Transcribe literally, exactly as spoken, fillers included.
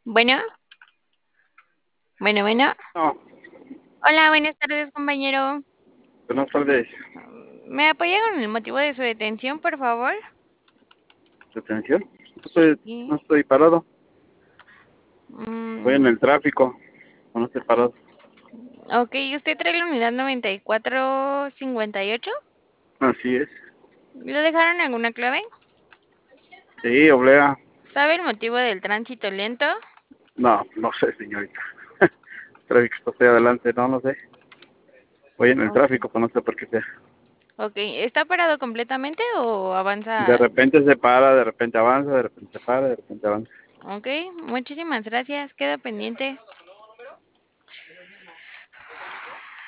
Bueno, bueno, bueno. No, Hola, buenas tardes, compañero. buenas tardes. ¿Me apoya con el motivo de su detención, por favor? ¿Detención? No estoy, no Sí. estoy parado. Voy en Mm, el tráfico. No estoy parado. ok, ¿usted trae la unidad noventa y cuatro cincuenta y ocho? Así es. ¿Le dejaron alguna clave? Sí, oblea. ¿Sabe el motivo del tránsito lento? No, no sé, señorita. Tráfico está hacia adelante. No, no sé. Voy en el Ok. tráfico, pero no sé por qué sea. Ok, ¿está parado completamente o De avanza? repente se para, de repente avanza, de repente se para, de repente avanza. Ok, muchísimas gracias. Queda pendiente.